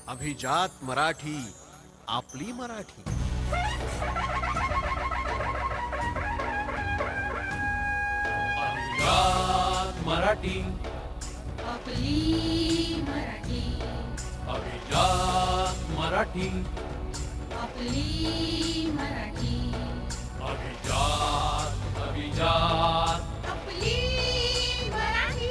अभिजात मराठी, आपली मराठी. अभिजात मराठी, आपली मराठी. अभिजात मराठी, आपली मराठी. अभिजात अभिजात आपली मराठी.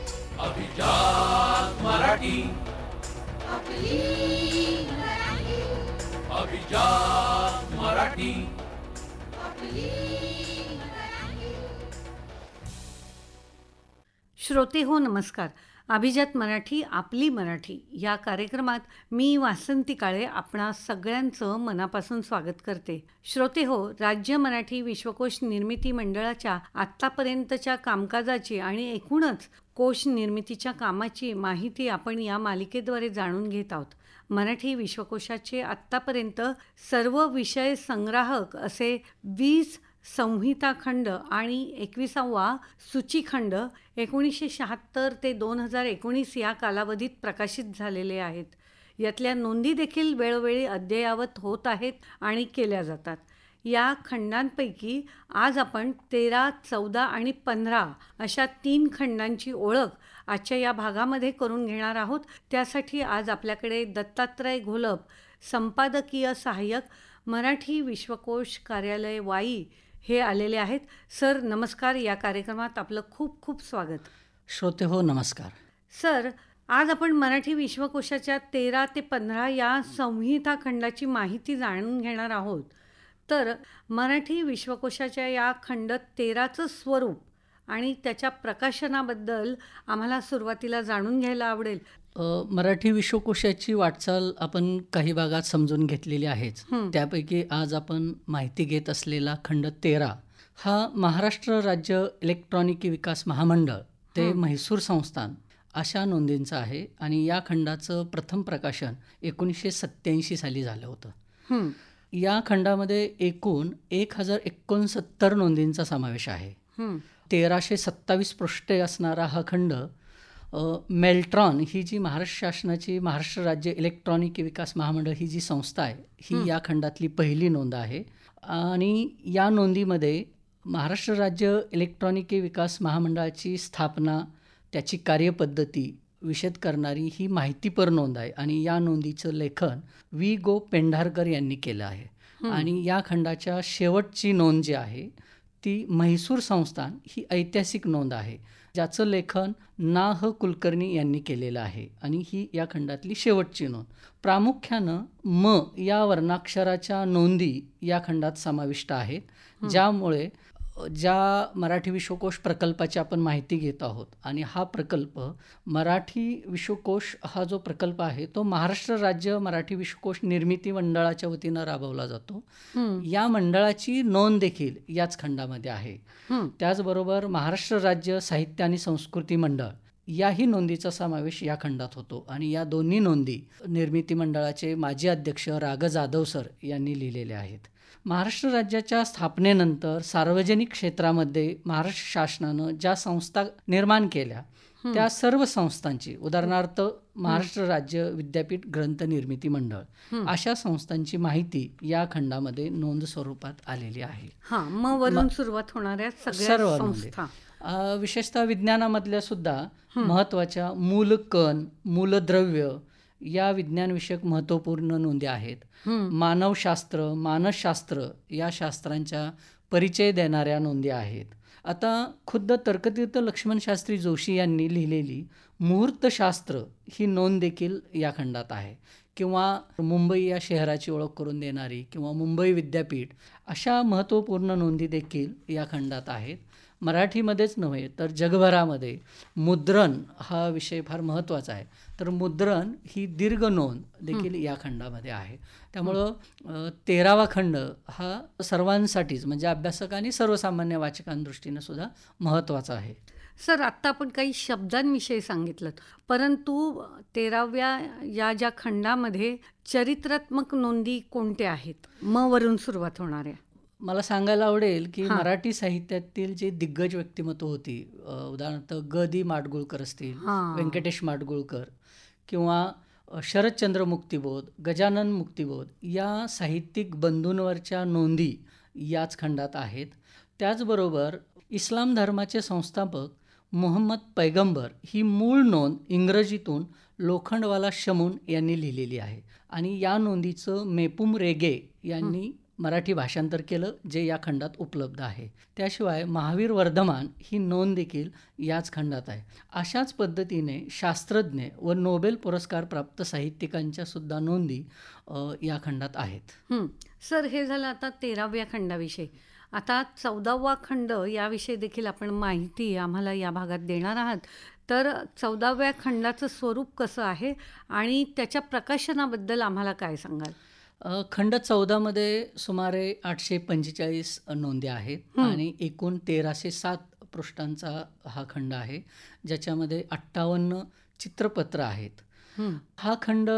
अभिजात मराठी, आपली मराठी. अभिजात मराठी. आपली मराठी. श्रोते हो नमस्कार. अभिजात मराठी आपली मराठी या कार्यक्रमात मी वासंती काळे आपणा सगळ्यांचं मनापासून स्वागत करते. श्रोते हो, राज्य मराठी विश्वकोश निर्मिती मंडळाच्या आत्तापर्यंतच्या कामकाजाची आणि एकूणच कोश निर्मितीच्या कामाची माहिती आपण या मालिकेद्वारे जाणून घेत आहोत. मराठी विश्वकोशाचे आत्तापर्यंत सर्व विषय संग्राहक असे 20 संहिता खंड आणि 21वा सूचीखंड 1976 ते 2019 या कालावधीत प्रकाशित झालेले आहेत. यातल्या नोंदी देखील वेळोवेळी अद्ययावत होत आहेत आणि केल्या जातात. या खंडांपैकी आज आपण 13, 14 आणि 15 अशा 3 खंडांची ओळख आजच्या या भागामध्ये करून घेणार आहोत. त्यासाठी आज आपल्याकडे दत्तात्रय घोलप, संपादकीय सहाय्यक, मराठी विश्वकोश कार्यालय वाई हे आलेले आहेत. सर नमस्कार. या कार्यक्रमात आपलं खूप खूप स्वागत. श्रोते हो नमस्कार. सर, आज आपण मराठी विश्वकोशाच्या 13 ते 15 या संहिता खंडाची माहिती जाणून घेणार आहोत. तर मराठी विश्वकोशाच्या या खंड 13चं स्वरूप आणि त्याच्या प्रकाशनाबद्दल आम्हाला सुरुवातीला जाणून घ्यायला आवडेल. मराठी विश्वकोशाची वाटचाल आपण काही भागात समजून घेतलेली आहेच. त्यापैकी आज आपण माहिती घेत असलेला खंड 13 हा महाराष्ट्र राज्य इलेक्ट्रॉनिकी विकास महामंडळ ते म्हैसूर संस्थान अशा नोंदींचा आहे आणि या खंडाचं प्रथम प्रकाशन 1987 साली झालं होतं. या खंडामध्ये एकूण 1069 नोंदींचा समावेश आहे. 1327 पृष्ठे असणारा हा खंड मेल्ट्रॉन ही जी महाराष्ट्र शासनाची महाराष्ट्र राज्य इलेक्ट्रॉनिकी विकास महामंडळ ही जी संस्था आहे ही या खंडातली पहिली नोंद आहे. आणि या नोंदीमध्ये महाराष्ट्र राज्य इलेक्ट्रॉनिकी विकास महामंडळाची स्थापना, त्याची कार्यपद्धती विशद करणारी ही माहितीपर नोंद आहे आणि या नोंदीचं लेखन वी गो पेंढारकर यांनी केलं आहे. आणि या खंडाच्या शेवटची नोंद जी आहे ती म्हैसूर संस्थान ही ऐतिहासिक नोंद आहे, ज्याचं लेखन ना. ह. कुलकर्णी यांनी केलेलं आहे आणि ही या खंडातली शेवटची नोंद. प्रामुख्यानं म या वर्णाक्षराच्या नोंदी या खंडात समाविष्ट आहेत, ज्यामुळे ज्या मराठी विश्वकोश प्रकल्पाची आपण माहिती घेत आहोत आणि हा प्रकल्प मराठी विश्वकोश हा जो प्रकल्प आहे तो महाराष्ट्र राज्य मराठी विश्वकोश निर्मिती मंडळाच्या वतीनं राबवला जातो. या मंडळाची नोंद देखील याच खंडामध्ये आहे. त्याचबरोबर महाराष्ट्र राज्य साहित्य आणि संस्कृती मंडळ याही नोंदीचा समावेश या खंडात होतो आणि या दोन्ही नोंदी निर्मिती मंडळाचे माजी अध्यक्ष राग जाधव सर यांनी लिहिलेल्या आहेत. महाराष्ट्र राज्याच्या स्थापनेनंतर सार्वजनिक क्षेत्रामध्ये महाराष्ट्र शासनानं ज्या संस्था निर्माण केल्या त्या सर्व संस्थांची, उदाहरणार्थ महाराष्ट्र राज्य विद्यापीठ ग्रंथ निर्मिती मंडळ अशा संस्थांची माहिती या खंडामध्ये नोंद स्वरूपात आलेली आहे. मग वरून सुरुवात होणाऱ्या सर्व संस्था, विशेषतः विज्ञानामधल्या सुद्धा महत्त्वाच्या मूलकण, मूलद्रव्य या विज्ञानविषयक महत्त्वपूर्ण नोंदी आहेत. मानवशास्त्र, मानसशास्त्र या शास्त्रांच्या परिचय देणाऱ्या नोंदी आहेत. आता खुद्द तर्कतीर्थ लक्ष्मणशास्त्री जोशी यांनी लिहिलेली मुहूर्तशास्त्र ही नोंद देखील या खंडात आहे. किंवा मुंबई या शहराची ओळख करून देणारी किंवा मुंबई विद्यापीठ अशा महत्त्वपूर्ण नोंदी देखील या खंडात आहेत. मराठीमध्येच नव्हे तर जगभरामध्ये मुद्रण हा विषय फार महत्त्वाचा आहे, तर मुद्रण ही दीर्घ नोंद देखील या खंडामध्ये आहे. त्यामुळं 13वा खंड हा सर्वांसाठीच म्हणजे अभ्यासक आणि सर्वसामान्य वाचकांदृष्टीनं सुद्धा महत्त्वाचा आहे. सर, आत्ता आपण काही शब्दांविषयी सांगितलं, परंतु 13व्या या ज्या खंडामध्ये चरित्रात्मक नोंदी कोणत्या आहेत, म वरून सुरुवात होणाऱ्या? मला सांगायला आवडेल की मराठी साहित्यातील जे दिग्गज व्यक्तिमत्व होती, उदाहरणार्थ ग. दी. माडगुळकर असतील, व्यंकटेश माडगुळकर किंवा शरदचंद्र मुक्तिबोध, गजानन मुक्तिबोध या साहित्यिक बंधूंवरच्या नोंदी याच खंडात आहेत. त्याचबरोबर इस्लाम धर्माचे संस्थापक मुहम्मद पैगंबर ही मूळ नोंद इंग्रजीतून लोखंडवाला शमून यांनी लिहिलेली आहे आणि या नोंदीचं मेपुम रेगे यांनी मराठी भाषांतर केलं, जे या खंडात उपलब्ध आहे. त्याशिवाय महावीर वर्धमान ही नोंद देखील याच खंडात आहे. अशाच पद्धतीने शास्त्रज्ञ व नोबेल पुरस्कार प्राप्त साहित्यिकांच्या सुद्धा नोंदी या खंडात आहेत. सर, हे झालं आता 13व्या खंडाविषयी. आता 14वा खंड याविषयी देखील आपण माहिती आम्हाला या भागात देणार आहात. तर 14व्या खंडाचं स्वरूप कसं आहे आणि त्याच्या प्रकाशनाबद्दल आम्हाला काय सांगाल? खंड 14मध्ये सुमारे 845 नोंदी आहेत आणि एकूण 1307 पृष्ठांचा हा खंड आहे, ज्याच्यामध्ये 58 चित्रपत्र आहेत. हा खंड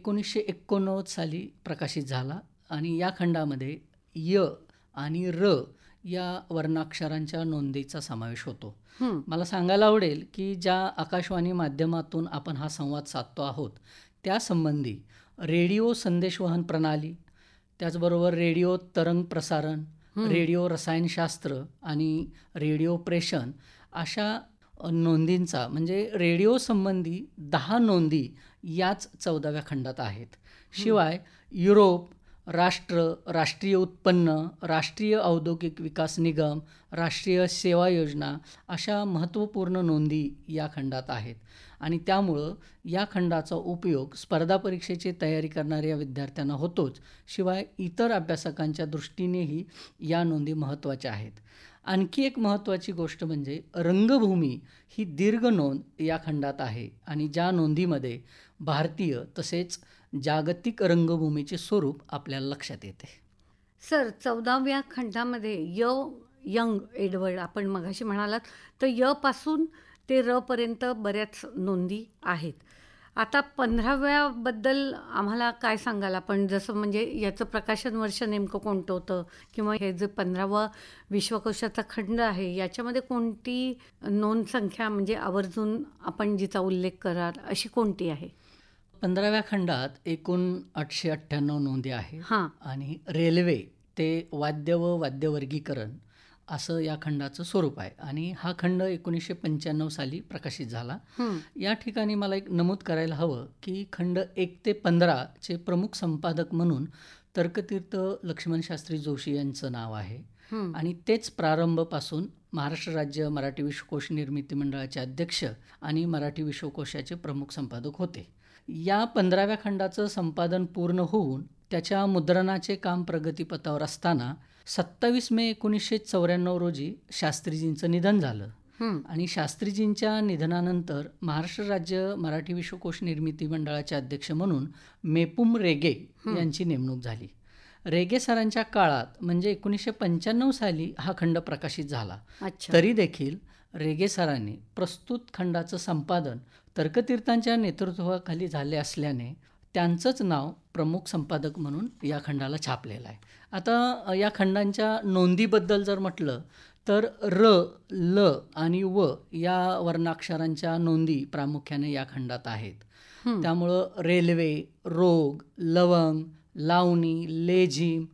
1989 साली प्रकाशित झाला आणि या खंडामध्ये य आणि र या वर्णाक्षरांच्या नोंदीचा समावेश होतो. मला सांगायला आवडेल की ज्या आकाशवाणी माध्यमातून आपण हा संवाद साधतो आहोत त्यासंबंधी रेडिओ संदेशवहन प्रणाली, त्याचबरोबर रेडिओ तरंग प्रसारण, रेडिओ रसायनशास्त्र आणि रेडिओ प्रेषण अशा नोंदींचा म्हणजे रेडिओ संबंधी 10 नोंदी याच 14व्या खंडात आहेत. शिवाय युरोप, राष्ट्र, राष्ट्रीय उत्पन्न, राष्ट्रीय औद्योगिक विकास निगम, राष्ट्रीय सेवा योजना अशा महत्त्वपूर्ण नोंदी या खंडात आहेत आणि त्यामुळं या खंडाचा उपयोग स्पर्धा परीक्षेची तयारी करणाऱ्या विद्यार्थ्यांना होतोच, शिवाय इतर अभ्यासकांच्या दृष्टीनेही या नोंदी महत्त्वाच्या आहेत. आणखी एक महत्त्वाची गोष्ट म्हणजे रंगभूमी ही दीर्घ नोंद या खंडात आहे आणि ज्या नोंदीमध्ये भारतीय तसेच जागतिक रंगभूमीचे स्वरूप आपल्याला लक्षात येते. सर, 14व्या खंडामध्ये यंग एडवर्ड आपण मगाशी म्हणालात, तर पासून ते पर्यंत बऱ्याच नोंदी आहेत. आता 15व्याबद्दल आम्हाला काय सांगाल आपण? जसं म्हणजे याचं प्रकाशन वर्ष नेमकं कोणतं होतं किंवा हे जे 15वा विश्वकोशाचा खंड आहे याच्यामध्ये कोणती नोंद संख्या म्हणजे आवर्जून आपण जिचा उल्लेख कराल अशी कोणती आहे? 15व्या खंडात एकूण 898 नोंदी आहेत आणि रेल्वे ते वाद्य व वाद्यवर्गीकरण असं या खंडाचं स्वरूप आहे आणि हा खंड 1995 साली प्रकाशित झाला. या ठिकाणी मला एक नमूद करायला हवं की खंड 1 ते 15 चे प्रमुख संपादक म्हणून तर्कतीर्थ लक्ष्मणशास्त्री जोशी यांचं नाव आहे आणि तेच प्रारंभपासून महाराष्ट्र राज्य मराठी विश्वकोश निर्मिती मंडळाचे अध्यक्ष आणि मराठी विश्वकोशाचे प्रमुख संपादक होते. या 15व्या खंडाचं संपादन पूर्ण होऊन त्याच्या मुद्रणाचे काम प्रगतीपथावर असताना 27 मे 1994 रोजी शास्त्रीजींचं निधन झालं आणि शास्त्रीजींच्या निधनानंतर महाराष्ट्र राज्य मराठी विश्वकोश निर्मिती मंडळाचे अध्यक्ष म्हणून मेपुम रेगे यांची नेमणूक झाली. रेगे सरांच्या काळात म्हणजे 1995 साली हा खंड प्रकाशित झाला. तरी देखील रेगे सरांनी प्रस्तुत खंडाचं संपादन तर्कतीर्थांच्या नेतृत्वाखाली झाले असल्याने त्यांचंच नाव प्रमुख संपादक म्हणून या खंडाला छापलेलं आहे. आता या खंडांच्या नोंदीबद्दल जर म्हटलं तर र, ल आणि व या वर्णाक्षरांच्या नोंदी प्रामुख्याने या खंडात आहेत. त्यामुळं रेल्वे, रोग, लवंग, लावणी, लेझिम,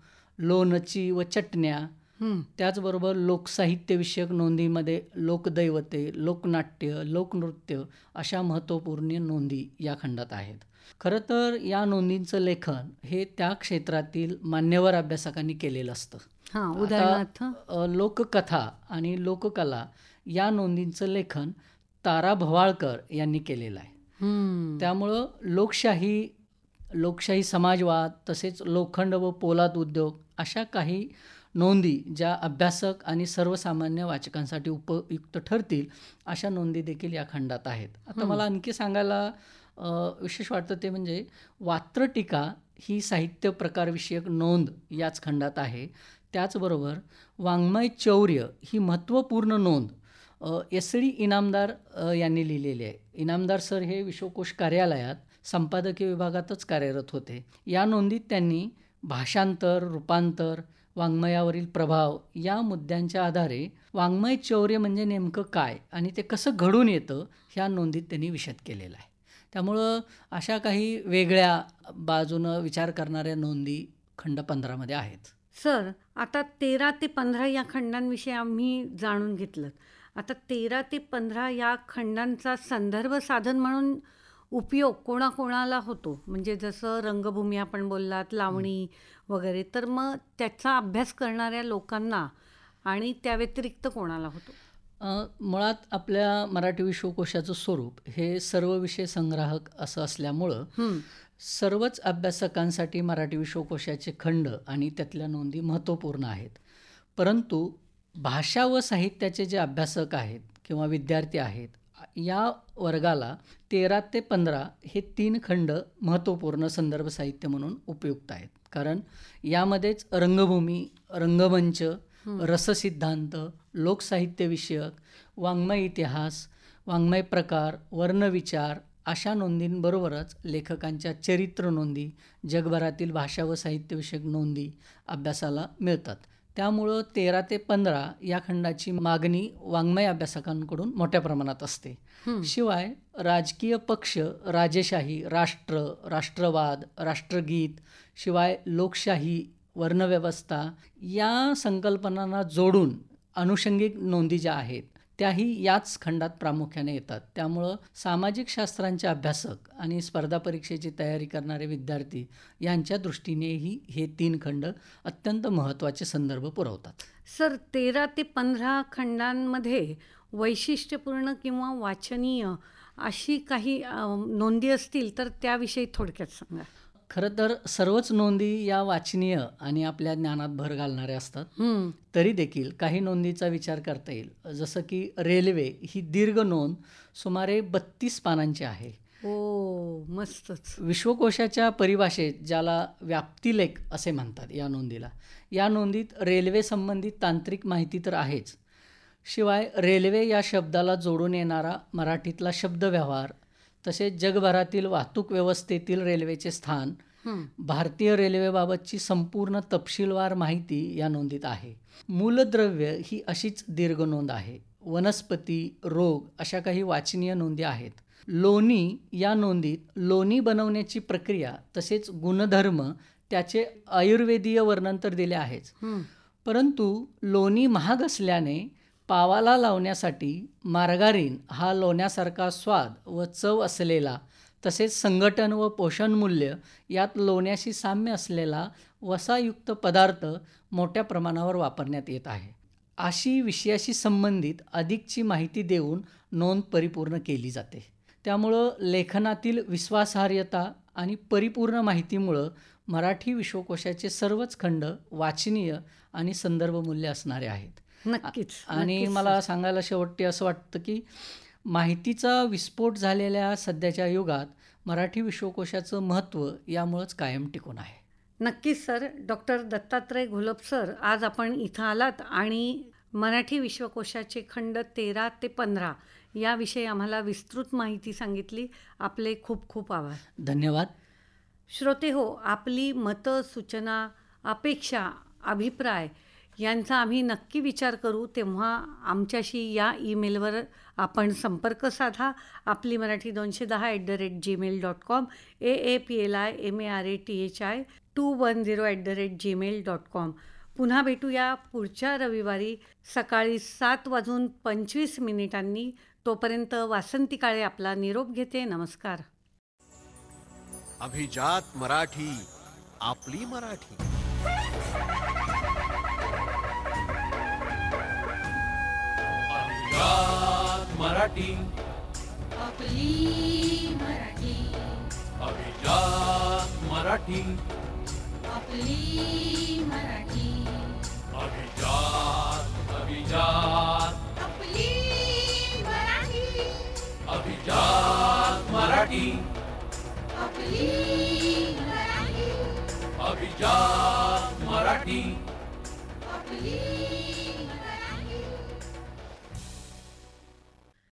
लोणची व चटण्या, त्याचबरोबर लोकसाहित्यविषयक नोंदीमध्ये लोकदैवते, लोकनाट्य, लोकनृत्य अशा महत्त्वपूर्ण नोंदी या खंडात आहेत. खरं तर या नोंदींचं लेखन हे त्या क्षेत्रातील मान्यवर अभ्यासकांनी केलेलं असतं. उदाहरणार्थ लोककथा आणि लोककला या नोंदींचं लेखन तारा भवाळकर यांनी केलेलं आहे. त्यामुळं लोकशाही समाजवाद तसेच लोखंड व पोलाद उद्योग अशा काही नोंदी ज्या अभ्यासक आणि सर्वसामान्य वाचकांसाठी उपयुक्त ठरतील अशा नोंदी देखील या खंडात आहेत. आता मला आणखी सांगायला विशेष वाटतं ते म्हणजे वात्रटिका ही साहित्य प्रकारविषयक नोंद याच खंडात आहे. त्याचबरोबर वाङ्मय चौर्य ही महत्त्वपूर्ण नोंद SD इनामदार यांनी लिहिलेली आहे. इनामदार सर हे विश्वकोश कार्यालयात संपादकीय विभागातच कार्यरत होते. या नोंदीत त्यांनी भाषांतर, रूपांतर, वाङ्मयावरील प्रभाव या मुद्द्यांच्या आधारे वाङ्मय चौर्य म्हणजे नेमकं काय आणि ते कसं घडून येतं ह्या नोंदीत त्यांनी विशद केलेलं आहे. त्यामुळं अशा काही वेगळ्या बाजूनं विचार करणाऱ्या नोंदी खंड 15 आहेत. सर, आता 13 ते 15 या खंडांविषयी आम्ही जाणून घेतलं. आता 13 ते 15 या खंडांचा संदर्भ साधन म्हणून उपयोग कोणाकोणाला होतो? म्हणजे जसं रंगभूमी आपण बोललात, लावणी वगैरे, तर मग त्याचा अभ्यास करणाऱ्या लोकांना आणि त्या व्यतिरिक्त कोणाला होतो? मुळात आपल्या मराठी विश्वकोशाचं स्वरूप हे सर्व विषय संग्राहक असं असल्यामुळं सर्वच अभ्यासकांसाठी मराठी विश्वकोशाचे खंड आणि त्यातल्या नोंदी महत्त्वपूर्ण आहेत. परंतु भाषा व साहित्याचे जे अभ्यासक आहेत किंवा विद्यार्थी आहेत, या वर्गाला 13 ते 15 हे 3 खंड महत्त्वपूर्ण संदर्भ साहित्य म्हणून उपयुक्त आहेत. कारण यामध्येच रंगभूमी, रंगमंच, रससिद्धांत, लोकसाहित्य विषयक, वाङ्मय इतिहास, वाङ्मय प्रकार, वर्णविचार अशा नोंदींबरोबरच लेखकांच्या चरित्र नोंदी, जगभरातील भाषा व साहित्यविषयक नोंदी अभ्यासाला मिळतात. त्यामुळं 13 ते 15 या खंडाची मागणी वाङ्मय अभ्यासकांकडून मोठ्या प्रमाणात असते. शिवाय राजकीय पक्ष, राजेशाही, राष्ट्र, राष्ट्रवाद, राष्ट्रगीत, शिवाय लोकशाही, वर्णव्यवस्था या संकल्पनांना जोडून अनुषंगिक नोंदी ज्या आहेत त्याही याच खंडात प्रामुख्याने येतात. त्यामुळं सामाजिक शास्त्रांचे अभ्यासक आणि स्पर्धा परीक्षेची तयारी करणारे विद्यार्थी यांच्या दृष्टीनेही हे 3 खंड अत्यंत महत्त्वाचे संदर्भ पुरवतात. सर, 13 ते 15 खंडांमध्ये वैशिष्ट्यपूर्ण किंवा वाचनीय अशी काही नोंदी असतील तर त्याविषयी थोडक्यात सांगा. खरं तर सर्वच नोंदी या वाचनीय आणि आपल्या ज्ञानात भर घालणाऱ्या असतात. तरी देखील काही नोंदीचा विचार करता येईल. जसं की रेल्वे ही दीर्घ नोंद सुमारे 32 पानांची आहे. ओ, मस्तच. विश्वकोशाच्या परिभाषेत ज्याला व्याप्तिलेख असे म्हणतात या नोंदीला, या नोंदीत रेल्वे संबंधित तांत्रिक माहिती तर आहेच, शिवाय रेल्वे या शब्दाला जोडून येणारा मराठीतला शब्दव्यवहार, तसेच जगभरातील वाहतूक व्यवस्थेतील रेल्वेचे स्थान, भारतीय रेल्वेबाबतची संपूर्ण तपशीलवार माहिती या नोंदीत आहे. मूलद्रव्य ही अशीच दीर्घ नोंद आहे. वनस्पती, रोग अशा काही वाचनीय नोंदी आहेत. लोणी या नोंदीत लोणी बनवण्याची प्रक्रिया तसेच गुणधर्म त्याचे आयुर्वेदीय वर्णन तर दिले आहेच, परंतु लोणी महाग असल्याने पावाला लावण्यासाठी मार्गारीन हा लोण्यासारखा स्वाद व चव असलेला तसेच संघटन व पोषण मूल्य यात लोण्याशी साम्य असलेला वसायुक्त पदार्थ मोठ्या प्रमाणावर वापरण्यात येत आहे. अशी विषयाशी संबंधित अधिकची माहिती देऊन नोंद परिपूर्ण केली जाते. त्यामुळं लेखनातील विश्वासार्हता आणि परिपूर्ण माहितीमुळं मराठी विश्वकोशाचे सर्वच खंड वाचनीय आणि संदर्भमूल्य असणारे आहेत. नक्कीच. आणि मला सांगायला शेवटी असं वाटतं की माहितीचा विस्फोट झालेल्या सध्याच्या युगात मराठी विश्वकोशाचं महत्त्व यामुळंच कायम टिकून आहे. नक्कीच sir. Doctor Dattatray Gholap sir, आज आपण इथं आलात आणि मराठी विश्वकोशाचे खंड 13 ते 15 याविषयी आम्हाला विस्तृत माहिती सांगितली. आपले खूप खूप आभार. धन्यवाद. श्रोते हो, आपली मतं, सूचना, अपेक्षा, अभिप्राय यांचा आम्ही नक्की विचार करू. तेव्हा आमच्याशी या ईमेलवर आपण संपर्क साधा. आपली मराठी 210@gmail.com, AAPLIMARATHI210@gmail.com. पुन्हा भेटूया पुढच्या रविवारी सकाळी 7:25 तोपर्यंत वासंती काळे आपला निरोप घेते. नमस्कार. अभिजात मराठी, आपली मराठी. अभिजात मराठी, आपली मराठी. अभिजात मराठी, आपली मराठी. अभिजात, अभिजात, आपली मराठी. अभिजात मराठी, आपली मराठी. अभिजात मराठी.